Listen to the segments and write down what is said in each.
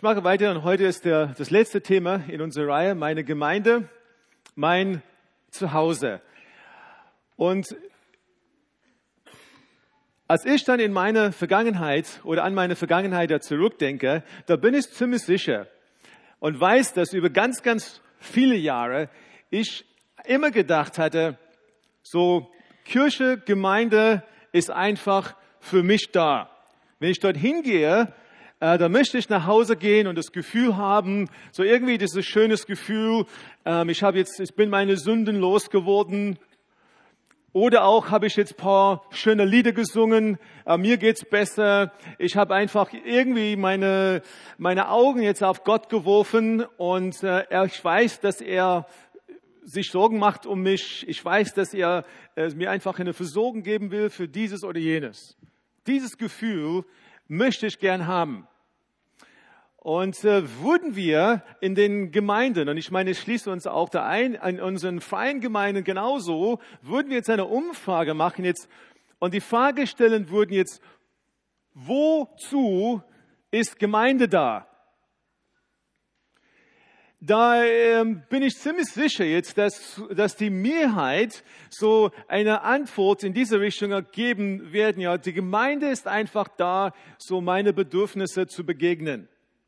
mache weiter und heute ist das letzte Thema in unserer Reihe, meine Gemeinde, mein Zuhause. Und als ich dann in meine Vergangenheit oder an meine Vergangenheit da zurückdenke, da bin ich ziemlich sicher und weiß, dass über ganz, ganz viele Jahre ich immer gedacht hatte, so Kirche, Gemeinde ist einfach für mich da. Wenn ich dort hingehe, da möchte ich nach Hause gehen und das Gefühl haben, so irgendwie dieses schönes Gefühl, ich bin meine Sünden losgeworden. Oder auch habe ich jetzt ein paar schöne Lieder gesungen, mir geht's besser. Ich habe einfach irgendwie meine Augen jetzt auf Gott geworfen und ich weiß, dass er sich Sorgen macht um mich. Ich weiß, dass er mir einfach eine Versorgung geben will für dieses oder jenes. Dieses Gefühl möchte ich gern haben. Und würden wir in den Gemeinden, und ich meine, es schließt uns auch da ein, in unseren freien Gemeinden genauso, würden wir jetzt eine Umfrage machen jetzt und die Frage stellen würden jetzt, wozu ist Gemeinde da? Da bin ich ziemlich sicher jetzt, dass die Mehrheit so eine Antwort in diese Richtung geben werden. Ja, die Gemeinde ist einfach da, so meine Bedürfnisse zu begegnen.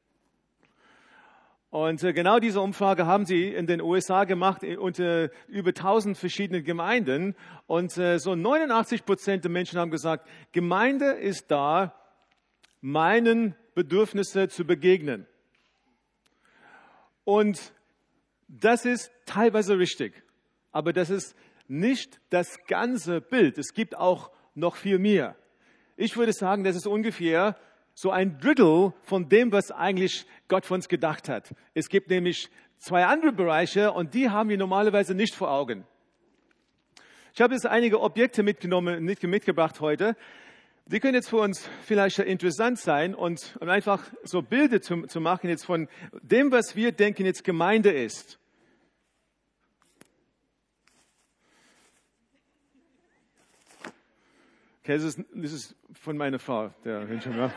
Und genau diese Umfrage haben sie in den USA gemacht unter über 1000 verschiedenen Gemeinden. Und so 89% der Menschen haben gesagt, Gemeinde ist da, meinen Bedürfnissen zu begegnen. Und das ist teilweise richtig, aber das ist nicht das ganze Bild. Es gibt auch noch viel mehr. Ich würde sagen, das ist ungefähr so ein Drittel von dem, was eigentlich Gott von uns gedacht hat. Es gibt nämlich 2 andere Bereiche und die haben wir normalerweise nicht vor Augen. Ich habe jetzt einige Objekte mitgebracht heute. Die können jetzt für uns vielleicht interessant sein und einfach so Bilder zu machen jetzt von dem, was wir denken jetzt Gemeinde ist. Okay, das ist von meiner Frau, der Wünsche.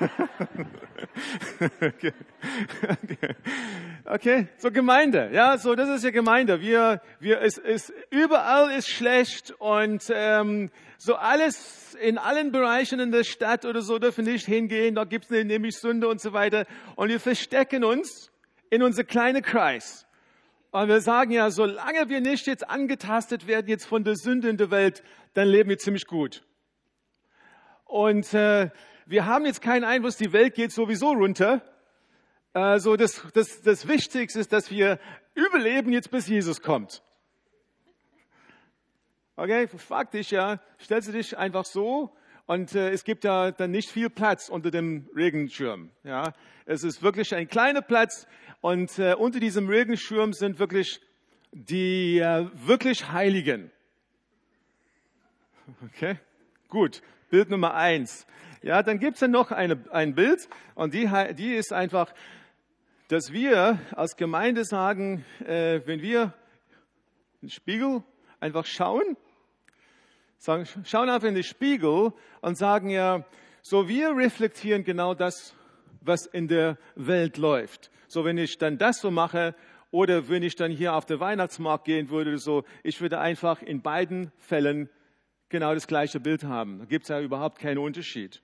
Okay, so Gemeinde, ja, so das ist ja Gemeinde. Überall ist schlecht und so alles in allen Bereichen in der Stadt oder so dürfen nicht hingehen. Da gibt's nämlich Sünde und so weiter. Und wir verstecken uns in unser kleiner Kreis. Und wir sagen ja, solange wir nicht jetzt angetastet werden jetzt von der Sünde in der Welt, dann leben wir ziemlich gut. Und wir haben jetzt keinen Einfluss, die Welt geht sowieso runter. Das Wichtigste ist, dass wir überleben jetzt, bis Jesus kommt. Okay, faktisch, ja, stellst du dich einfach so und es gibt ja dann nicht viel Platz unter dem Regenschirm. Ja, es ist wirklich ein kleiner Platz und unter diesem Regenschirm sind wirklich die wirklich Heiligen. Okay, gut. Bild Nummer 1. Ja, dann gibt's ja noch ein Bild und die ist einfach, dass wir als Gemeinde sagen, wenn wir in den Spiegel einfach schauen einfach in den Spiegel und sagen ja, so wir reflektieren genau das, was in der Welt läuft. So wenn ich dann das so mache oder wenn ich dann hier auf den Weihnachtsmarkt gehen würde, so ich würde einfach in beiden Fällen genau das gleiche Bild haben. Da gibt es ja überhaupt keinen Unterschied.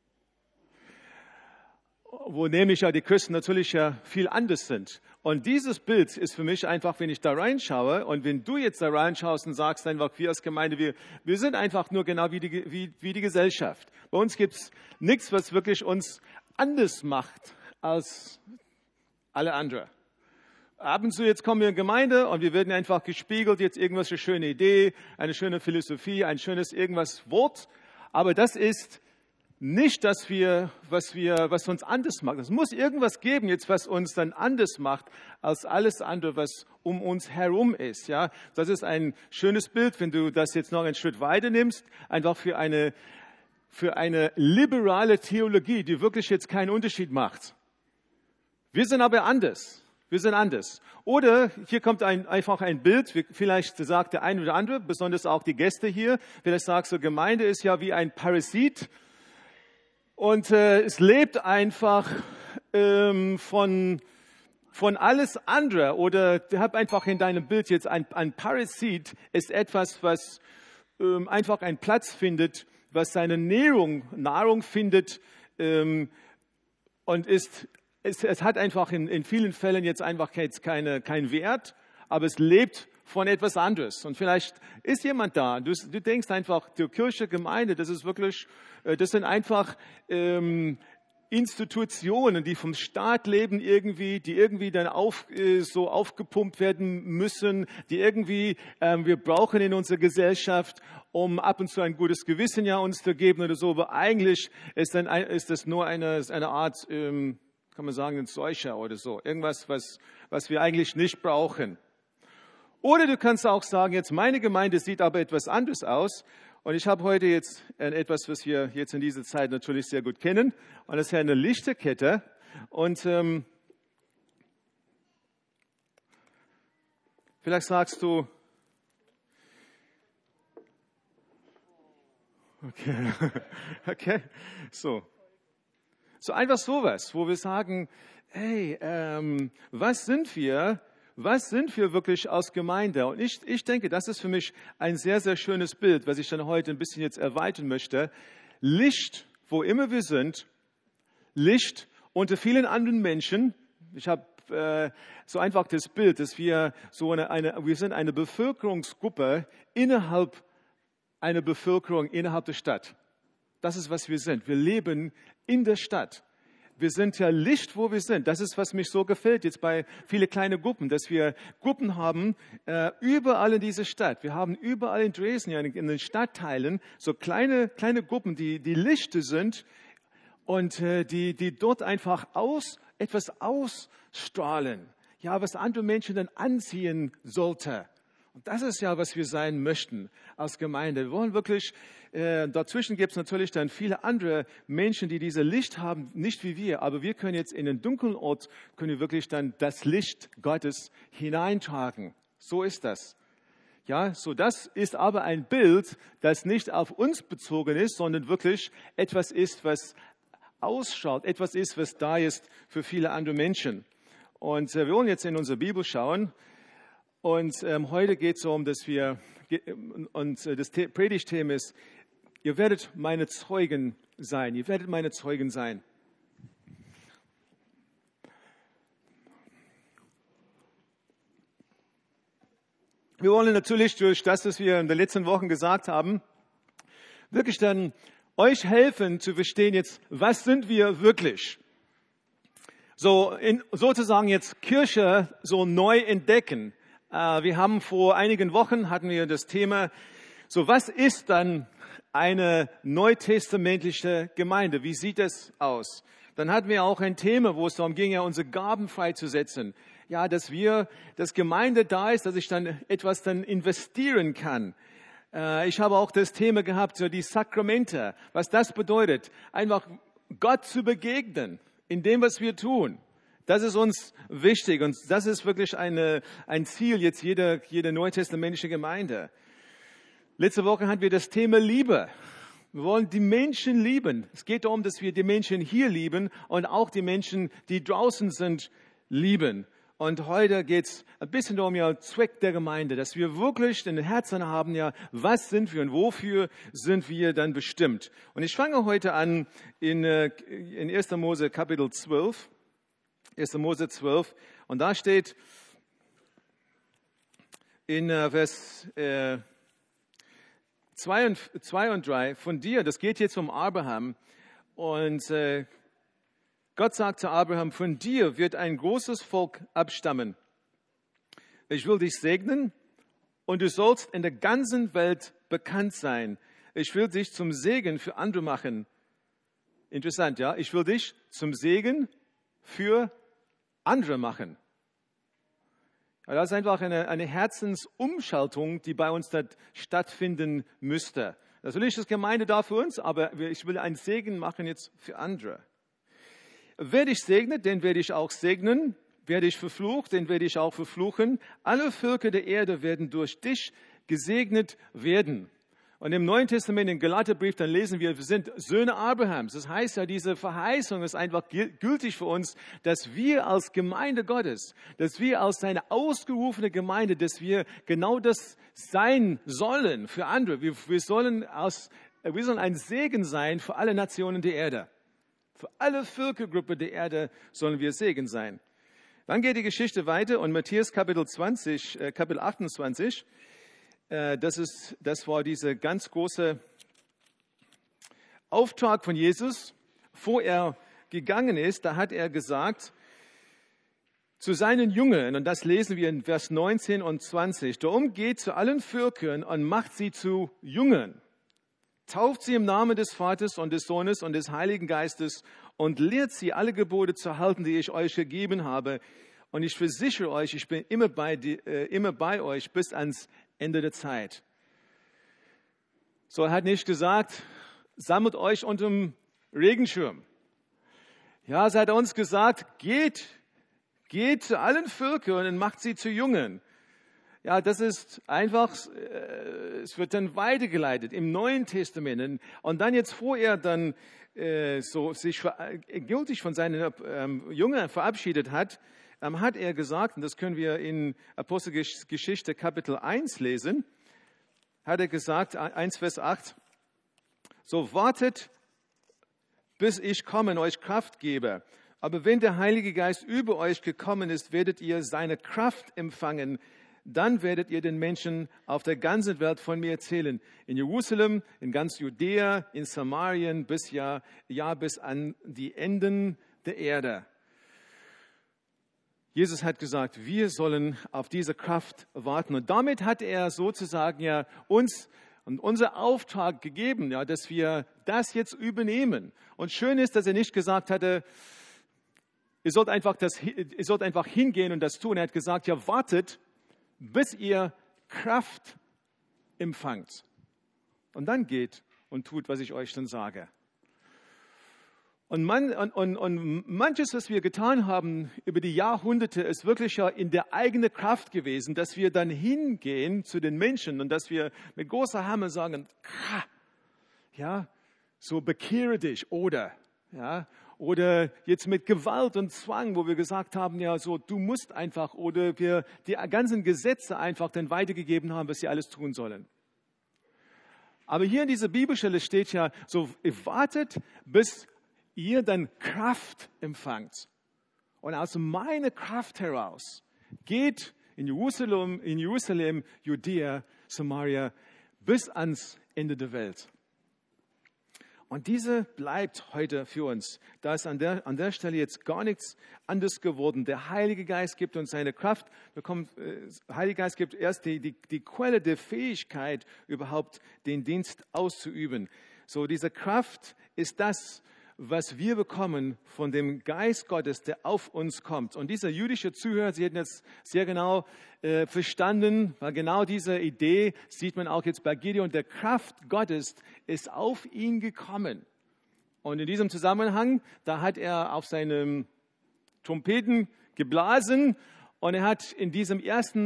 Wo nämlich ja die Christen natürlich ja viel anders sind. Und dieses Bild ist für mich einfach, wenn ich da reinschaue und wenn du jetzt da reinschaust und sagst einfach, wir als Gemeinde, wir sind einfach nur genau wie die Gesellschaft. Bei uns gibt es nichts, was wirklich uns anders macht als alle anderen. Ab und zu jetzt kommen wir in Gemeinde und wir werden einfach gespiegelt, jetzt irgendwas eine schöne Idee, eine schöne Philosophie, ein schönes irgendwas Wort. Aber das ist nicht das, was uns anders macht. Es muss irgendwas geben jetzt, was uns dann anders macht als alles andere, was um uns herum ist. Ja, das ist ein schönes Bild, wenn du das jetzt noch einen Schritt weiter nimmst, einfach für eine liberale Theologie, die wirklich jetzt keinen Unterschied macht. Wir sind aber anders. Wir sind anders. Oder hier kommt einfach ein Bild, vielleicht sagt der eine oder andere, besonders auch die Gäste hier, vielleicht sagst du, Gemeinde ist ja wie ein Parasit und es lebt einfach von alles andere, oder hab einfach in deinem Bild jetzt ein Parasit ist etwas, was einfach einen Platz findet, was seine Nahrung findet und es hat einfach in vielen Fällen jetzt einfach keinen Wert, aber es lebt von etwas anderes. Und vielleicht ist jemand da, du denkst einfach, die Kirche, Gemeinde, das sind einfach Institutionen, die vom Staat leben irgendwie, die irgendwie dann so aufgepumpt werden müssen, die irgendwie wir brauchen in unserer Gesellschaft, um ab und zu ein gutes Gewissen ja uns zu geben oder so. Aber eigentlich ist das nur eine Art, kann man sagen, ein Seucher oder so. Irgendwas, was wir eigentlich nicht brauchen. Oder du kannst auch sagen, jetzt meine Gemeinde sieht aber etwas anders aus. Und ich habe heute jetzt etwas, was wir jetzt in dieser Zeit natürlich sehr gut kennen. Und das ist eine Lichterkette. Und vielleicht sagst du, okay, so einfach sowas, wo wir sagen, hey, was sind wir wirklich als Gemeinde? Und ich denke, das ist für mich ein sehr, sehr schönes Bild, was ich dann heute ein bisschen jetzt erweitern möchte. Licht, wo immer wir sind, Licht unter vielen anderen Menschen. Ich habe so einfach das Bild, dass wir wir sind eine Bevölkerungsgruppe innerhalb einer Bevölkerung innerhalb der Stadt. Das ist, was wir sind. Wir leben in der Stadt. Wir sind ja Licht, wo wir sind. Das ist, was mich so gefällt jetzt bei vielen kleinen Gruppen, dass wir Gruppen haben überall in dieser Stadt. Wir haben überall in Dresden, ja, in den Stadtteilen, so kleine Gruppen, die Lichter sind und die dort einfach etwas ausstrahlen. Ja, was andere Menschen dann anziehen sollte. Und das ist ja, was wir sein möchten als Gemeinde. Wir wollen wirklich, dazwischen gibt es natürlich dann viele andere Menschen, die dieses Licht haben, nicht wie wir, aber wir können jetzt in den dunklen Ort, können wir wirklich dann das Licht Gottes hineintragen. So ist das. Ja, so das ist aber ein Bild, das nicht auf uns bezogen ist, sondern wirklich etwas ist, was ausschaut, etwas ist, was da ist für viele andere Menschen. Und wir wollen jetzt in unsere Bibel schauen. Und heute geht es darum, das Predigtthema ist, ihr werdet meine Zeugen sein. Ihr werdet meine Zeugen sein. Wir wollen natürlich durch das, was wir in den letzten Wochen gesagt haben, wirklich dann euch helfen zu verstehen jetzt, was sind wir wirklich? Sozusagen jetzt Kirche so neu entdecken. Wir haben vor einigen Wochen hatten wir das Thema, so was ist dann eine neutestamentliche Gemeinde? Wie sieht es aus? Dann hatten wir auch ein Thema, wo es darum ging, ja unsere Gaben freizusetzen. Ja, dass Gemeinde da ist, dass ich dann etwas dann investieren kann. Ich habe auch das Thema gehabt, so die Sakramente, was das bedeutet, einfach Gott zu begegnen in dem, was wir tun. Das ist uns wichtig und das ist wirklich ein Ziel jetzt jeder neutestamentliche Gemeinde. Letzte Woche hatten wir das Thema Liebe. Wir wollen die Menschen lieben. Es geht darum, dass wir die Menschen hier lieben und auch die Menschen, die draußen sind, lieben. Und heute geht es ein bisschen darum, ja, Zweck der Gemeinde, dass wir wirklich in den Herzen haben, ja, was sind wir und wofür sind wir dann bestimmt. Und ich fange heute an in 1. Mose Kapitel 12. 1. Mose 12. Und da steht in Vers 2 und 3, von dir, das geht jetzt um Abraham. Und Gott sagt zu Abraham, von dir wird ein großes Volk abstammen. Ich will dich segnen und du sollst in der ganzen Welt bekannt sein. Ich will dich zum Segen für andere machen. Interessant, ja? Ich will dich zum Segen für andere machen. Das ist einfach eine Herzensumschaltung, die bei uns stattfinden müsste. Natürlich ist Gemeinde da für uns, aber ich will einen Segen machen jetzt für andere. Wer dich segnet, den werde ich auch segnen. Wer dich verflucht, den werde ich auch verfluchen. Alle Völker der Erde werden durch dich gesegnet werden. Und im Neuen Testament, im Galaterbrief, dann lesen wir sind Söhne Abrahams. Das heißt ja, diese Verheißung ist einfach gültig für uns, dass wir als Gemeinde Gottes, dass wir als seine ausgerufene Gemeinde, dass wir genau das sein sollen für andere. Wir sollen ein Segen sein für alle Nationen der Erde. Für alle Völkergruppen der Erde sollen wir Segen sein. Dann geht die Geschichte weiter und Matthäus Kapitel 28, das war dieser ganz große Auftrag von Jesus, bevor er gegangen ist. Da hat er gesagt zu seinen Jüngern, und das lesen wir in Vers 19 und 20, darum geht zu allen Völkern und macht sie zu Jüngern. Tauft sie im Namen des Vaters und des Sohnes und des Heiligen Geistes und lehrt sie, alle Gebote zu halten, die ich euch gegeben habe. Und ich versichere euch, ich bin immer bei euch bis ans Ende der Zeit. So, er hat nicht gesagt, sammelt euch unter dem Regenschirm. Ja, so hat er uns gesagt, geht zu allen Völkern und macht sie zu Jüngern. Ja, das ist einfach, es wird dann weitergeleitet im Neuen Testament. Und dann jetzt vorher dann sich gültig von seinen Jüngern verabschiedet hat, hat er gesagt, und das können wir in Apostelgeschichte Kapitel 1 lesen, hat er gesagt, 1 Vers 8, so wartet, bis ich komme und euch Kraft gebe. Aber wenn der Heilige Geist über euch gekommen ist, werdet ihr seine Kraft empfangen. Dann werdet ihr den Menschen auf der ganzen Welt von mir erzählen. In Jerusalem, in ganz Judäa, in Samarien, bis an die Enden der Erde. Jesus hat gesagt, wir sollen auf diese Kraft warten. Und damit hat er sozusagen ja uns und unser Auftrag gegeben, ja, dass wir das jetzt übernehmen. Und schön ist, dass er nicht gesagt hatte, ihr sollt einfach hingehen und das tun. Er hat gesagt, ja, wartet, bis ihr Kraft empfangt. Und dann geht und tut, was ich euch dann sage. Und manches, was wir getan haben über die Jahrhunderte, ist wirklich ja in der eigenen Kraft gewesen, dass wir dann hingehen zu den Menschen und dass wir mit großer Hammer sagen, ja, so bekehre dich oder jetzt mit Gewalt und Zwang, wo wir gesagt haben, ja, so du musst einfach oder wir die ganzen Gesetze einfach dann weitergegeben haben, was sie alles tun sollen. Aber hier in dieser Bibelstelle steht ja so, wartet, bis ihr dann Kraft empfangt. Und aus meiner Kraft heraus geht in Jerusalem, Judäa, Samaria bis ans Ende der Welt. Und diese bleibt heute für uns. Da ist an der Stelle jetzt gar nichts anderes geworden. Der Heilige Geist gibt uns seine Kraft. Der Heilige Geist gibt erst die Quelle der Fähigkeit, überhaupt den Dienst auszuüben. So, diese Kraft ist das, was wir bekommen von dem Geist Gottes, der auf uns kommt. Und dieser jüdische Zuhörer, Sie hätten jetzt sehr genau verstanden, weil genau diese Idee sieht man auch jetzt bei Gideon, der Kraft Gottes ist auf ihn gekommen. Und in diesem Zusammenhang, da hat er auf seinem Trompeten geblasen und er hat in diesem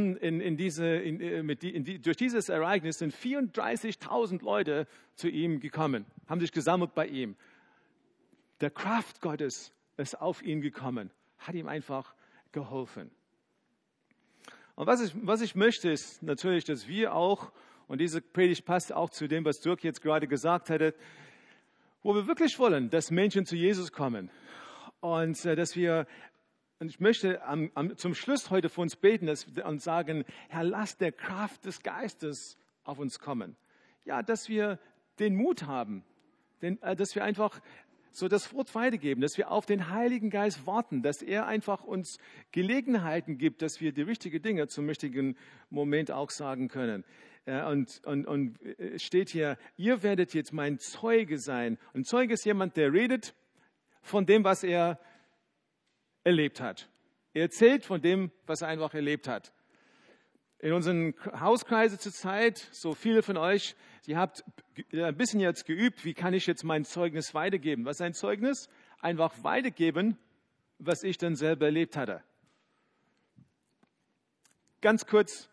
durch dieses Ereignis sind 34.000 Leute zu ihm gekommen, haben sich gesammelt bei ihm. Der Kraft Gottes ist auf ihn gekommen, hat ihm einfach geholfen. Und was ich möchte, ist natürlich, dass wir auch, und diese Predigt passt auch zu dem, was Dirk jetzt gerade gesagt hatte, wo wir wirklich wollen, dass Menschen zu Jesus kommen. Und ich möchte zum Schluss heute für uns beten und sagen, Herr, lass der Kraft des Geistes auf uns kommen. Ja, dass wir den Mut haben, dass wir einfach so das Wort weitergeben, dass wir auf den Heiligen Geist warten, dass er einfach uns Gelegenheiten gibt, dass wir die richtigen Dinge zum richtigen Moment auch sagen können. Und es steht hier, ihr werdet jetzt mein Zeuge sein. Ein Zeuge ist jemand, der redet von dem, was er erlebt hat. Er erzählt von dem, was er einfach erlebt hat. In unseren Hauskreisen zurzeit, so viele von euch, ihr habt ein bisschen jetzt geübt, wie kann ich jetzt mein Zeugnis weitergeben? Was ist ein Zeugnis? Einfach weitergeben, was ich dann selber erlebt hatte. Ganz kurz,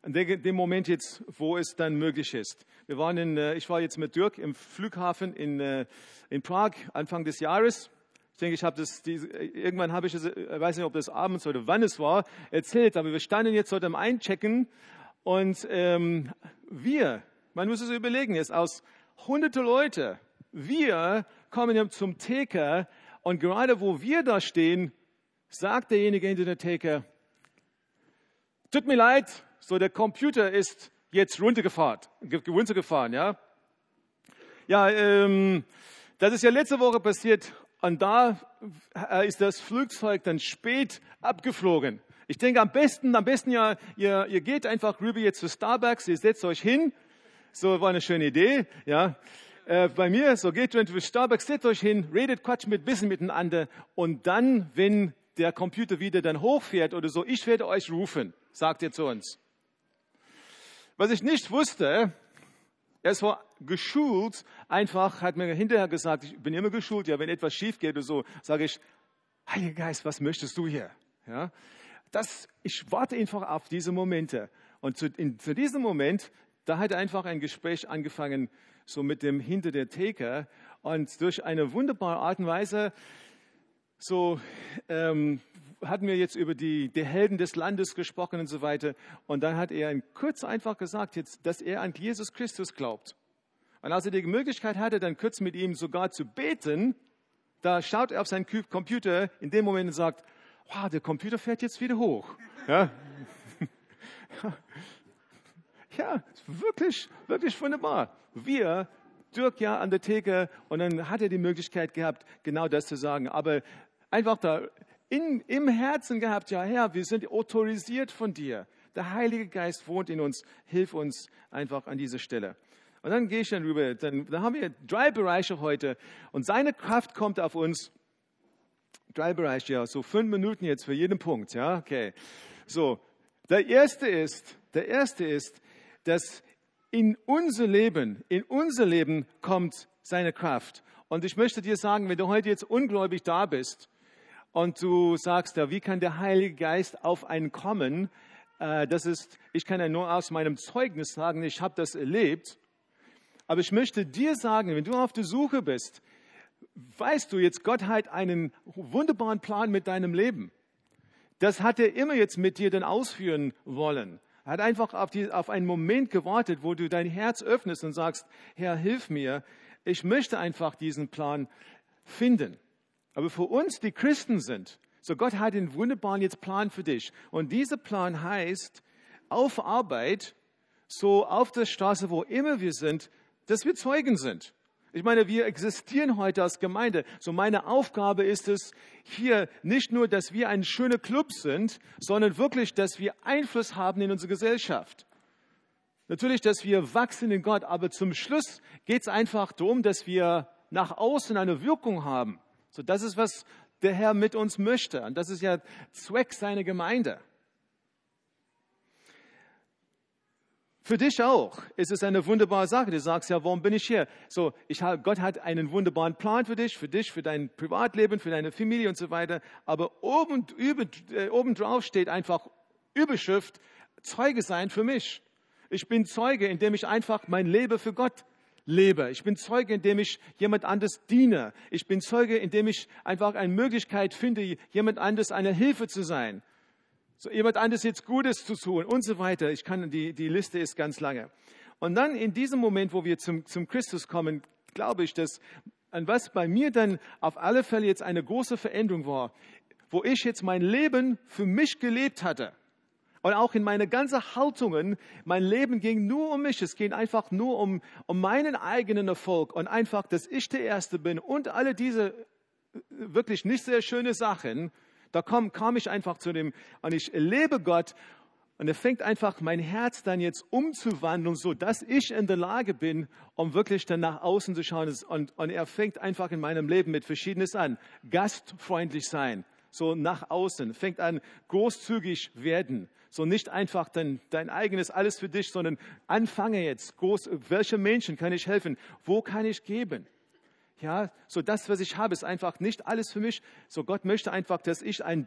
an dem Moment jetzt, wo es dann möglich ist. Ich war jetzt mit Dirk im Flughafen in Prag Anfang des Jahres. Ich denke, irgendwann habe ich es, ich weiß nicht, ob das abends oder wann es war, erzählt, aber wir standen jetzt heute am Einchecken und man muss es überlegen, jetzt aus hunderte Leute, wir kommen ja zum Theke und gerade wo wir da stehen, sagt derjenige hinter der Theke, tut mir leid, so der Computer ist jetzt runtergefahren, ja. Ja, das ist ja letzte Woche passiert und da ist das Flugzeug dann spät abgeflogen. Ich denke, am besten ja, ihr geht einfach rüber jetzt zu Starbucks, ihr setzt euch hin. So war eine schöne Idee, ja. Bei mir, so geht ihr zu Starbucks, setzt euch hin, redet, quatscht ein bisschen miteinander und dann, wenn der Computer wieder dann hochfährt oder so, ich werde euch rufen, sagt ihr zu uns. Was ich nicht wusste, er war geschult, einfach hat mir hinterher gesagt, ich bin immer geschult, ja, wenn etwas schief geht oder so, sage ich, Heiliger Geist, was möchtest du hier? Ja, ich warte einfach auf diese Momente. Und zu diesem Moment, da hat einfach ein Gespräch angefangen, so mit dem hinter der Theke. Und durch eine wunderbare Art und Weise, so hatten wir jetzt über die Helden des Landes gesprochen und so weiter. Und dann hat er kurz einfach gesagt, jetzt, dass er an Jesus Christus glaubt. Und als er die Möglichkeit hatte, dann kurz mit ihm sogar zu beten, da schaut er auf seinen Computer in dem Moment und sagt, wow, der Computer fährt jetzt wieder hoch. Ja, ja, wirklich, wirklich wunderbar. Dirk ja an der Theke und dann hat er die Möglichkeit gehabt, genau das zu sagen. Aber einfach da im Herzen gehabt, ja Herr, wir sind autorisiert von dir. Der Heilige Geist wohnt in uns, hilf uns einfach an dieser Stelle. Und dann gehe ich dann rüber, dann haben wir 3 Bereiche heute und seine Kraft kommt auf uns. 3 Bereiche, ja, so 5 Minuten jetzt für jeden Punkt, ja, okay. So, der erste ist, dass in unser Leben kommt seine Kraft. Und ich möchte dir sagen, wenn du heute jetzt ungläubig da bist und du sagst, ja, wie kann der Heilige Geist auf einen kommen? Ich kann ja nur aus meinem Zeugnis sagen, ich habe das erlebt. Aber ich möchte dir sagen, wenn du auf der Suche bist, weißt du jetzt, Gott hat einen wunderbaren Plan mit deinem Leben. Das hat er immer jetzt mit dir dann ausführen wollen. Er hat einfach auf einen Moment gewartet, wo du dein Herz öffnest und sagst, Herr, hilf mir. Ich möchte einfach diesen Plan finden. Aber für uns, die Christen sind, so Gott hat einen wunderbaren jetzt Plan für dich. Und dieser Plan heißt, auf Arbeit, so auf der Straße, wo immer wir sind, dass wir Zeugen sind. Ich meine, wir existieren heute als Gemeinde. So meine Aufgabe ist es hier nicht nur, dass wir ein schöner Club sind, sondern wirklich, dass wir Einfluss haben in unsere Gesellschaft. Natürlich, dass wir wachsen in Gott, aber zum Schluss geht es einfach darum, dass wir nach außen eine Wirkung haben. So, das ist, was der Herr mit uns möchte. Und das ist ja Zweck seiner Gemeinde. Für dich auch ist es eine wunderbare Sache. Du sagst ja, warum bin ich hier? So, Gott hat einen wunderbaren Plan für dich, für dein Privatleben, für deine Familie und so weiter. Aber obendrauf steht einfach Überschrift, Zeuge sein für mich. Ich bin Zeuge, indem ich einfach mein Leben für Gott lebe. Ich bin Zeuge, indem ich jemand anderes diene. Ich bin Zeuge, indem ich einfach eine Möglichkeit finde, jemand anderes eine Hilfe zu sein. So jemand anderes jetzt Gutes zu tun und so weiter. Die Liste ist ganz lange. Und dann in diesem Moment, wo wir zum Christus kommen, glaube ich, dass, an was bei mir dann auf alle Fälle jetzt eine große Veränderung war, wo ich jetzt mein Leben für mich gelebt hatte. Und auch in meine ganzen Haltungen, mein Leben ging nur um mich. Es ging einfach nur um meinen eigenen Erfolg und einfach, dass ich der Erste bin und alle diese wirklich nicht sehr schöne Sachen. Da kam ich einfach zu dem, und ich erlebe Gott, und er fängt einfach mein Herz dann jetzt umzuwandeln, so dass ich in der Lage bin, um wirklich dann nach außen zu schauen. Und er fängt einfach in meinem Leben mit Verschiedenes an. Gastfreundlich sein, so nach außen, fängt an großzügig werden. So nicht einfach dein eigenes alles für dich, sondern anfange jetzt, welche Menschen kann ich helfen? Wo kann ich geben? Ja, so das, was ich habe, ist einfach nicht alles für mich. So Gott möchte einfach, dass ich eine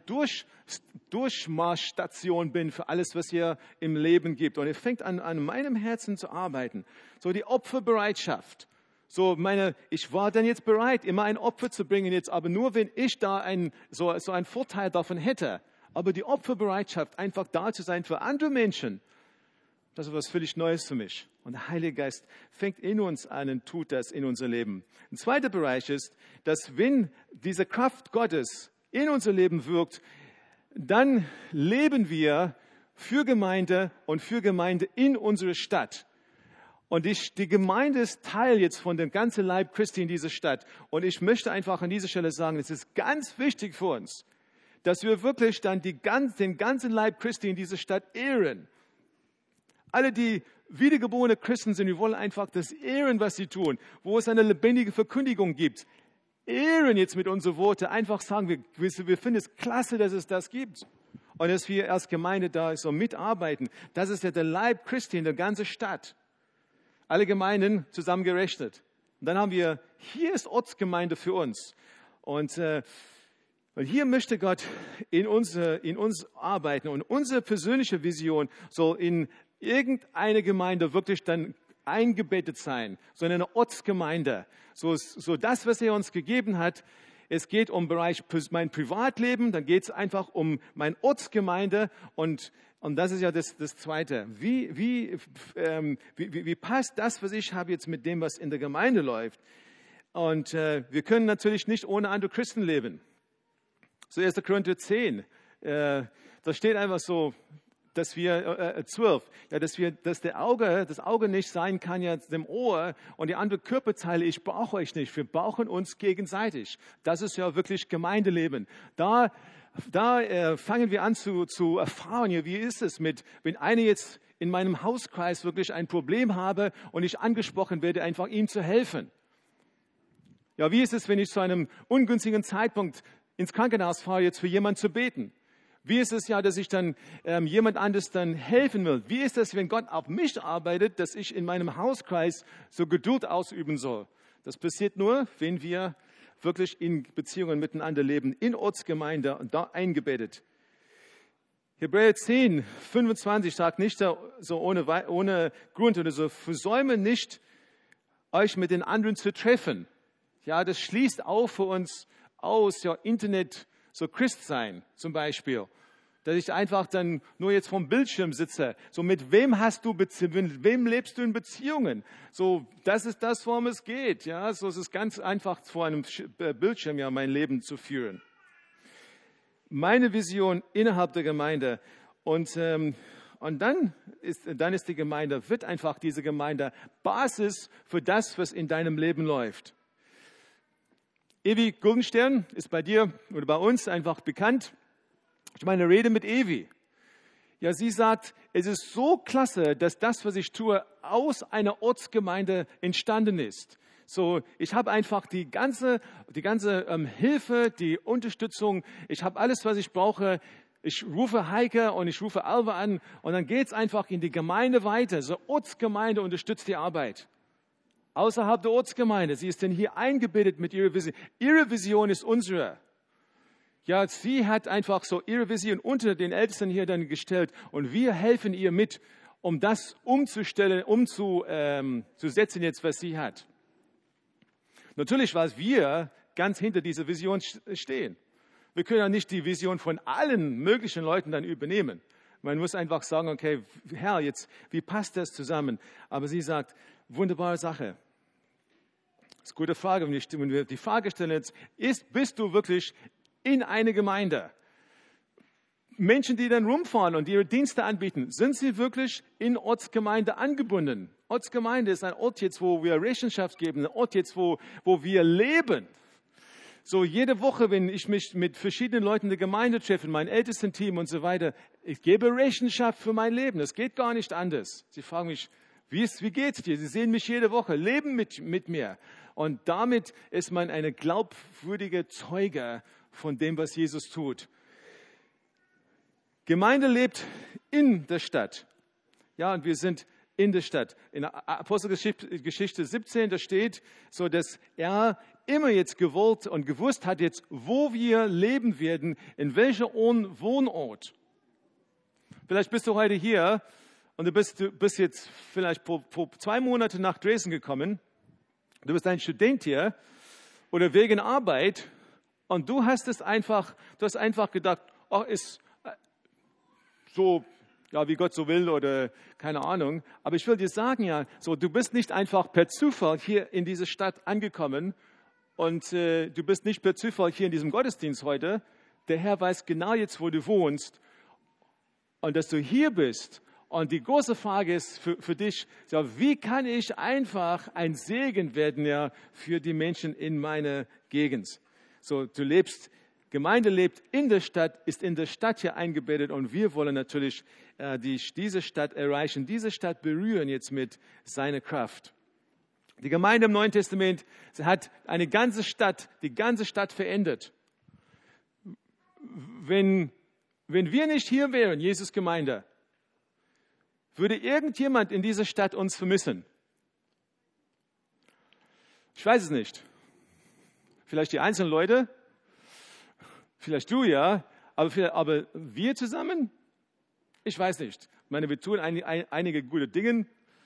Durchmarschstation bin für alles, was hier im Leben gibt. Und er fängt an meinem Herzen zu arbeiten. So die Opferbereitschaft. So ich war dann jetzt bereit, immer ein Opfer zu bringen jetzt, aber nur wenn ich da so einen Vorteil davon hätte. Aber die Opferbereitschaft, einfach da zu sein für andere Menschen, das ist was völlig Neues für mich. Und der Heilige Geist fängt in uns an und tut das in unser Leben. Ein zweiter Bereich ist, dass wenn diese Kraft Gottes in unser Leben wirkt, dann leben wir für Gemeinde und für Gemeinde in unserer Stadt. Und die Gemeinde ist Teil jetzt von dem ganzen Leib Christi in dieser Stadt. Und ich möchte einfach an dieser Stelle sagen, es ist ganz wichtig für uns, dass wir wirklich dann den ganzen Leib Christi in dieser Stadt ehren. Alle, die wiedergeborene Christen sind, wir wollen einfach das ehren, was sie tun, wo es eine lebendige Verkündigung gibt. Ehren jetzt mit unseren Worten, einfach sagen, wir finden es klasse, dass es das gibt. Und dass wir als Gemeinde da so mitarbeiten. Das ist ja der Leib Christi in der ganzen Stadt. Alle Gemeinden zusammengerechnet. Und dann haben wir, hier ist Ortsgemeinde für uns. Und hier möchte Gott in uns arbeiten. Und unsere persönliche Vision soll in irgendeine Gemeinde wirklich dann eingebettet sein, so in eine Ortsgemeinde. So das, was er uns gegeben hat. Es geht um Bereich mein Privatleben, dann geht es einfach um meine Ortsgemeinde und das ist ja das Zweite. Wie passt das, was ich habe, jetzt mit dem, was in der Gemeinde läuft? Und wir können natürlich nicht ohne andere Christen leben. So 1. Korinther 10, da steht einfach so, dass wir 12, ja, dass das Auge nicht sein kann ja dem Ohr und die andere Körperteile, ich brauche euch nicht, wir brauchen uns gegenseitig. Das ist ja wirklich Gemeindeleben. Da fangen wir an zu erfahren, ja, wie ist es wenn einer jetzt in meinem Hauskreis wirklich ein Problem habe und ich angesprochen werde, einfach ihm zu helfen. Ja, wie ist es, wenn ich zu einem ungünstigen Zeitpunkt ins Krankenhaus fahre, jetzt für jemanden zu beten? Wie ist es ja, dass ich dann jemand anderes dann helfen will? Wie ist es, wenn Gott auf mich arbeitet, dass ich in meinem Hauskreis so Geduld ausüben soll? Das passiert nur, wenn wir wirklich in Beziehungen miteinander leben, in Ortsgemeinde und da eingebettet. Hebräer 10, 25 sagt nicht so ohne Grund oder so, versäume nicht, euch mit den anderen zu treffen. Ja, das schließt auch für uns aus, ja, Internet, so Christsein zum Beispiel, dass ich einfach dann nur jetzt vom Bildschirm sitze. So mit wem mit wem lebst du in Beziehungen? So, das ist das, worum es geht. Ja, so ist es ganz einfach vor einem Bildschirm ja mein Leben zu führen. Meine Vision innerhalb der Gemeinde und dann ist die Gemeinde, wird einfach diese Gemeinde Basis für das, was in deinem Leben läuft. Evi Guldenstern ist bei dir oder bei uns einfach bekannt. Ich meine, rede mit Evi. Ja, sie sagt, es ist so klasse, dass das, was ich tue, aus einer Ortsgemeinde entstanden ist. So, ich habe einfach die ganze Hilfe, die Unterstützung. Ich habe alles, was ich brauche. Ich rufe Heike und ich rufe Alva an und dann geht's einfach in die Gemeinde weiter. So, Ortsgemeinde unterstützt die Arbeit. Außerhalb der Ortsgemeinde. Sie ist denn hier eingebettet mit ihrer Vision. Ihre Vision ist unsere. Ja, sie hat einfach so ihre Vision unter den Ältesten hier dann gestellt und wir helfen ihr mit, um das umzustellen, umzusetzen jetzt, was sie hat. Natürlich, weil wir ganz hinter dieser Vision stehen. Wir können ja nicht die Vision von allen möglichen Leuten dann übernehmen. Man muss einfach sagen, okay, Herr, jetzt, wie passt das zusammen? Aber sie sagt, wunderbare Sache. Das ist eine gute Frage. Wenn wir die Frage stellen jetzt, bist du wirklich in eine Gemeinde? Menschen, die dann rumfahren und ihre Dienste anbieten, sind sie wirklich in Ortsgemeinde angebunden? Ortsgemeinde ist ein Ort jetzt, wo wir Rechenschaft geben, ein Ort jetzt, wo wir leben. So jede Woche, wenn ich mich mit verschiedenen Leuten der Gemeinde treffe, mein Ältestenteam und so weiter, ich gebe Rechenschaft für mein Leben. Das geht gar nicht anders. Sie fragen mich, wie geht's dir? Sie sehen mich jede Woche, leben mit mir. Und damit ist man eine glaubwürdige Zeuge von dem, was Jesus tut. Gemeinde lebt in der Stadt. Ja, und wir sind in der Stadt. In Apostelgeschichte 17, da steht so, dass er immer jetzt gewollt und gewusst hat jetzt, wo wir leben werden, in welcher Wohnort. Vielleicht bist du heute hier und du bist jetzt vielleicht vor 2 Monaten nach Dresden gekommen. Du bist ein Student hier oder wegen Arbeit und du hast einfach gedacht, ach, ist so, ja, wie Gott so will oder keine Ahnung. Aber ich will dir sagen, ja, so, du bist nicht einfach per Zufall hier in diese Stadt angekommen und du bist nicht per Zufall hier in diesem Gottesdienst heute. Der Herr weiß genau jetzt, wo du wohnst und dass du hier bist. Und die große Frage ist für dich, ja, wie kann ich einfach ein Segen werden, ja, für die Menschen in meiner Gegend? So, Gemeinde lebt in der Stadt, ist in der Stadt hier eingebettet und wir wollen natürlich diese Stadt erreichen, diese Stadt berühren jetzt mit seiner Kraft. Die Gemeinde im Neuen Testament hat die ganze Stadt verändert. Wenn wir nicht hier wären, Jesus Gemeinde, würde irgendjemand in dieser Stadt uns vermissen? Ich weiß es nicht. Vielleicht die einzelnen Leute, vielleicht du, ja, aber wir zusammen? Ich weiß nicht. Ich meine, wir tun einige gute Dinge.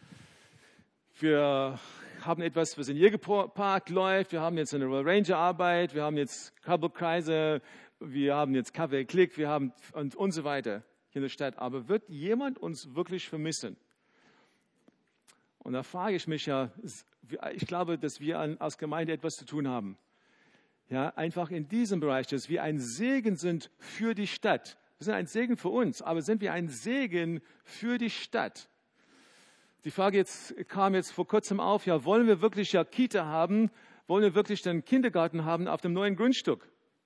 Wir haben etwas, was in Jägerpark läuft. Wir haben jetzt eine Royal Ranger Arbeit. Wir haben jetzt Kabelkreise. Wir haben jetzt Kaffee Klick. Wir haben und so weiter hier in der Stadt. Aber wird jemand uns wirklich vermissen? Und da frage ich mich ja, ich glaube, dass wir als Gemeinde etwas zu tun haben. Ja, einfach in diesem Bereich, dass wir ein Segen sind für die Stadt. Wir sind ein Segen für uns, aber sind wir ein Segen für die Stadt? Die Frage kam jetzt vor kurzem auf, ja, wollen wir wirklich ja Kita haben? Wollen wir wirklich den Kindergarten haben auf dem neuen Grundstück?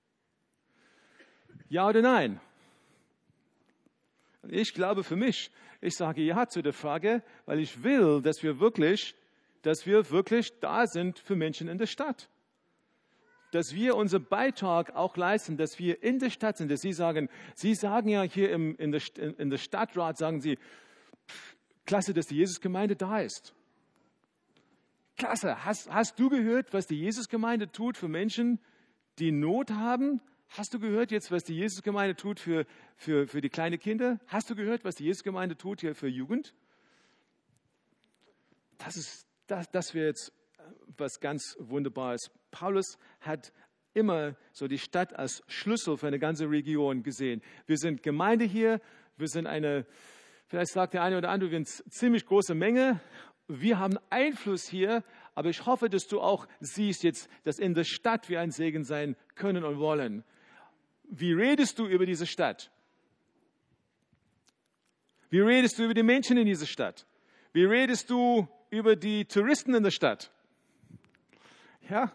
Ja oder nein? Ich glaube für mich, ich sage ja zu der Frage, weil ich will, dass wir wirklich da sind für Menschen in der Stadt. Dass wir unseren Beitrag auch leisten, dass wir in der Stadt sind, dass Sie sagen ja hier in der Stadtrat, sagen Sie, klasse, dass die Jesusgemeinde da ist. Klasse, hast du gehört, was die Jesusgemeinde tut für Menschen, die Not haben? Hast du gehört jetzt, was die Jesusgemeinde tut für die kleinen Kinder? Hast du gehört, was die Jesusgemeinde tut hier für Jugend? Das wäre jetzt was ganz Wunderbares. Paulus hat immer so die Stadt als Schlüssel für eine ganze Region gesehen. Wir sind Gemeinde hier, wir sind vielleicht sagt der eine oder andere, wir sind eine ziemlich große Menge. Wir haben Einfluss hier, aber ich hoffe, dass du auch siehst jetzt, dass in der Stadt wir ein Segen sein können und wollen. Wie redest du über diese Stadt? Wie redest du über die Menschen in dieser Stadt? Wie redest du über die Touristen in der Stadt? Ja.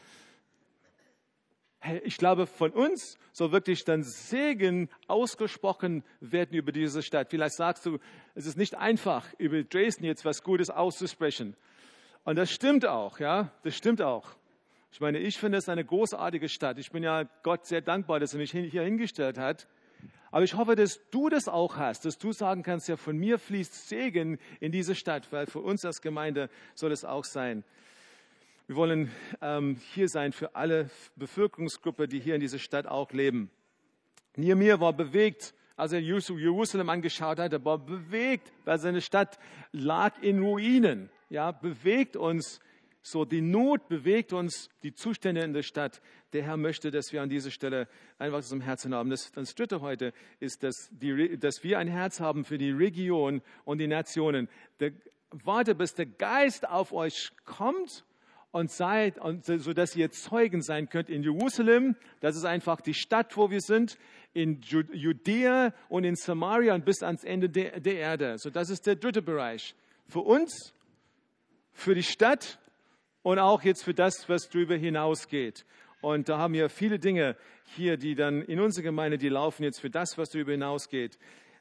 Ich glaube, von uns soll wirklich dann Segen ausgesprochen werden über diese Stadt. Vielleicht sagst du, es ist nicht einfach, über Dresden jetzt was Gutes auszusprechen. Und das stimmt auch, ja, das stimmt auch. Ich meine, ich finde es eine großartige Stadt. Ich bin ja Gott sehr dankbar, dass er mich hier hingestellt hat. Aber ich hoffe, dass du das auch hast, dass du sagen kannst, ja, von mir fließt Segen in diese Stadt, weil für uns als Gemeinde soll es auch sein. Wir wollen hier sein für alle Bevölkerungsgruppen, die hier in dieser Stadt auch leben. Nehemia war bewegt, als er Jerusalem angeschaut hat. Er war bewegt, weil seine Stadt lag in Ruinen. Ja, bewegt uns so die Not, bewegt uns die Zustände in der Stadt. Der Herr möchte, dass wir an dieser Stelle einfach das im Herzen haben. Das Dritte heute ist, dass wir ein Herz haben für die Region und die Nationen. Warte, bis der Geist auf euch kommt. So dass ihr Zeugen sein könnt in Jerusalem, das ist einfach die Stadt, wo wir sind, in Judäa und in Samaria und bis ans Ende der Erde. So, das ist der dritte Bereich. Für uns, für die Stadt und auch jetzt für das, was darüber hinausgeht. Und da haben wir viele Dinge hier, die dann in unserer Gemeinde, die laufen jetzt für das, was darüber hinausgeht.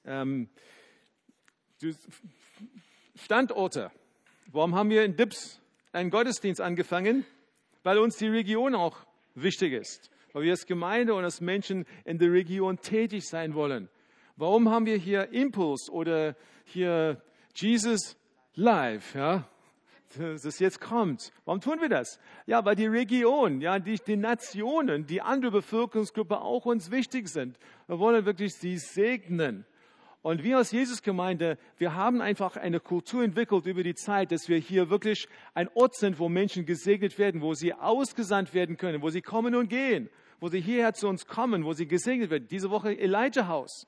Standorte. Warum haben wir in Dips einen Gottesdienst angefangen? Weil uns die Region auch wichtig ist. Weil wir als Gemeinde und als Menschen in der Region tätig sein wollen. Warum haben wir hier Impuls oder hier Jesus Live? Ja? das jetzt kommt. Warum tun wir das? Ja, weil die Region, ja, die Nationen, die andere Bevölkerungsgruppe auch uns wichtig sind. Wir wollen wirklich sie segnen. Und wir als Jesusgemeinde, wir haben einfach eine Kultur entwickelt über die Zeit, dass wir hier wirklich ein Ort sind, wo Menschen gesegnet werden, wo sie ausgesandt werden können, wo sie kommen und gehen, wo sie hierher zu uns kommen, wo sie gesegnet werden. Diese Woche Elijah House.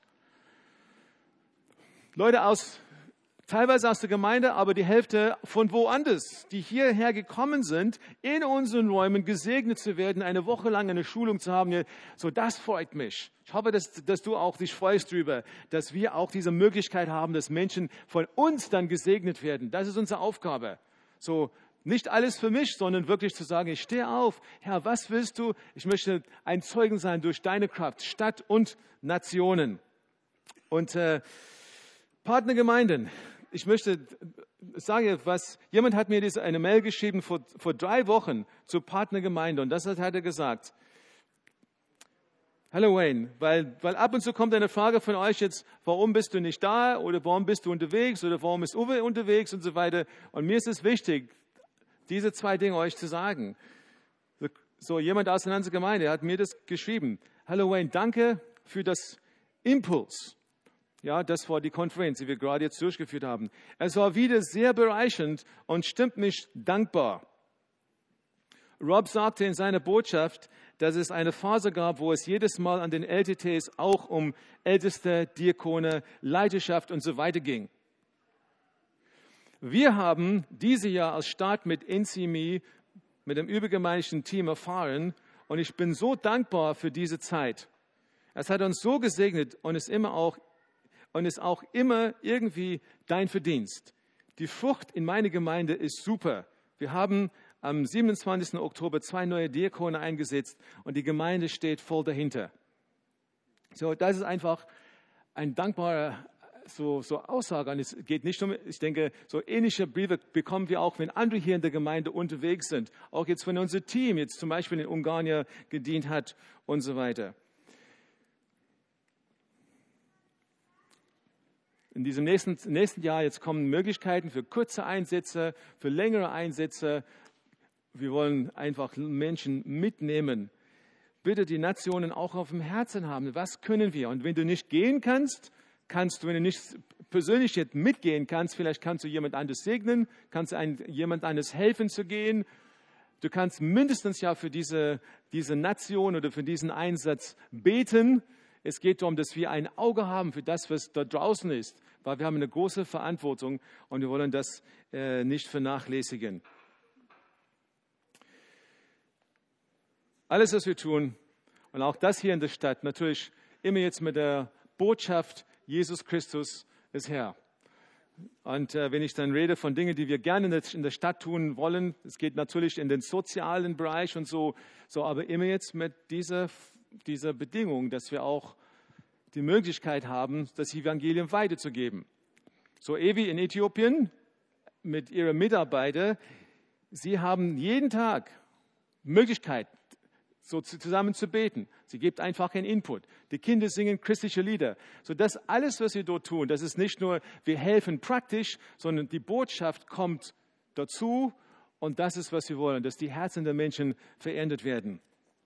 Leute teilweise aus der Gemeinde, aber die Hälfte von woanders, die hierher gekommen sind, in unseren Räumen gesegnet zu werden, eine Woche lang eine Schulung zu haben. So, das freut mich. Ich hoffe, dass du auch dich freust darüber, dass wir auch diese Möglichkeit haben, dass Menschen von uns dann gesegnet werden. Das ist unsere Aufgabe. So, nicht alles für mich, sondern wirklich zu sagen, ich stehe auf. Herr, was willst du? Ich möchte ein Zeugen sein durch deine Kraft, Stadt und Nationen. Und Partnergemeinden. Ich möchte sagen, jemand hat mir eine Mail geschrieben vor 3 Wochen zur Partnergemeinde und das hat er gesagt. Hallo Wayne, weil ab und zu kommt eine Frage von euch jetzt, warum bist du nicht da oder warum bist du unterwegs oder warum ist Uwe unterwegs und so weiter. Und mir ist es wichtig, diese 2 Dinge euch zu sagen. So, jemand aus einer Gemeinde hat mir das geschrieben. Hallo Wayne, danke für das Impuls. Ja, das war die Konferenz, die wir gerade jetzt durchgeführt haben. Es war wieder sehr bereichernd und stimmt mich dankbar. Rob sagte in seiner Botschaft, dass es eine Phase gab, wo es jedes Mal an den LTTs auch um Älteste, Diakone, Leiterschaft und so weiter ging. Wir haben dieses Jahr als Start mit NCME, mit dem übergemeindlichen Team erfahren und ich bin so dankbar für diese Zeit. Es hat uns so gesegnet und ist auch immer irgendwie dein Verdienst. Die Frucht in meiner Gemeinde ist super. Wir haben am 27. Oktober 2 neue Diakone eingesetzt und die Gemeinde steht voll dahinter. So, das ist einfach ein dankbarer so Aussage. Und es geht nicht um, ich denke, so ähnliche Briefe bekommen wir auch, wenn andere hier in der Gemeinde unterwegs sind. Auch jetzt, wenn unser Team jetzt zum Beispiel in Ungarn gedient hat und so weiter. In diesem nächsten Jahr jetzt kommen Möglichkeiten für kurze Einsätze, für längere Einsätze. Wir wollen einfach Menschen mitnehmen. Bitte die Nationen auch auf dem Herzen haben. Was können wir? Und wenn du nicht gehen kannst du, wenn du nicht persönlich jetzt mitgehen kannst, vielleicht kannst du jemand anderes segnen, kannst jemand anderes helfen zu gehen. Du kannst mindestens ja für diese Nation oder für diesen Einsatz beten. Es geht darum, dass wir ein Auge haben für das, was da draußen ist, weil wir haben eine große Verantwortung und wir wollen das nicht vernachlässigen. Alles, was wir tun, und auch das hier in der Stadt, natürlich immer jetzt mit der Botschaft, Jesus Christus ist Herr. Und wenn ich dann rede von Dingen, die wir gerne in der Stadt tun wollen, es geht natürlich in den sozialen Bereich und so aber immer jetzt mit dieser Bedingung, dass wir auch die Möglichkeit haben, das Evangelium weiterzugeben. So Evi in Äthiopien mit ihren Mitarbeitern, sie haben jeden Tag Möglichkeit, so zusammen zu beten. Sie gibt einfach einen Input. Die Kinder singen christliche Lieder. So das alles, was wir dort tun, das ist nicht nur, wir helfen praktisch, sondern die Botschaft kommt dazu und das ist, was wir wollen, dass die Herzen der Menschen verändert werden.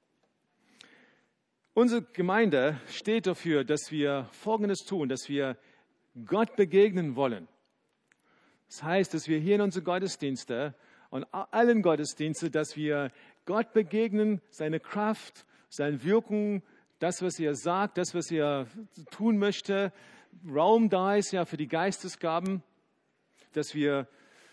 Unsere Gemeinde steht dafür, dass wir Folgendes tun, dass wir Gott begegnen wollen. Das heißt, dass wir hier in unseren Gottesdiensten und allen Gottesdiensten, dass wir Gott begegnen, seine Kraft, seine Wirkung, das, was er sagt, das, was er tun möchte, Raum da ist ja für die Geistesgaben, dass wir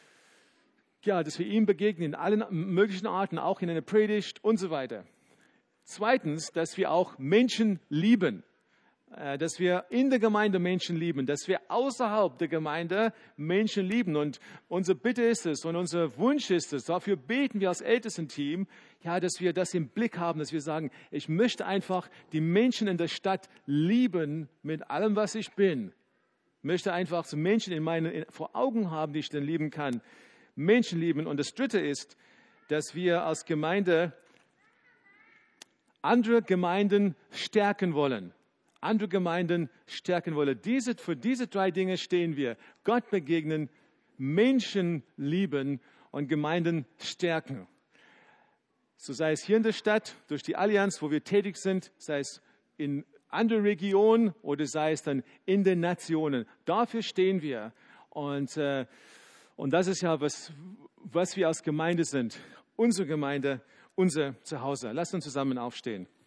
ihm begegnen in allen möglichen Arten, auch in einer Predigt und so weiter. Zweitens, dass wir auch Menschen lieben, dass wir in der Gemeinde Menschen lieben, dass wir außerhalb der Gemeinde Menschen lieben. Und unsere Bitte ist es und unser Wunsch ist es, dafür beten wir als Ältestenteam, ja, dass wir das im Blick haben, dass wir sagen, ich möchte einfach die Menschen in der Stadt lieben mit allem, was ich bin. Ich möchte einfach so Menschen vor Augen haben, die ich dann lieben kann. Menschen lieben. Und das Dritte ist, dass wir als Gemeinde andere Gemeinden stärken wollen. Andere Gemeinden stärken wollen. Für diese 3 Dinge stehen wir. Gott begegnen, Menschen lieben und Gemeinden stärken. So sei es hier in der Stadt, durch die Allianz, wo wir tätig sind, sei es in anderen Regionen oder sei es dann in den Nationen. Dafür stehen wir. Und das ist ja, was wir als Gemeinde sind. Unsere Gemeinde, unser Zuhause. Lasst uns zusammen aufstehen.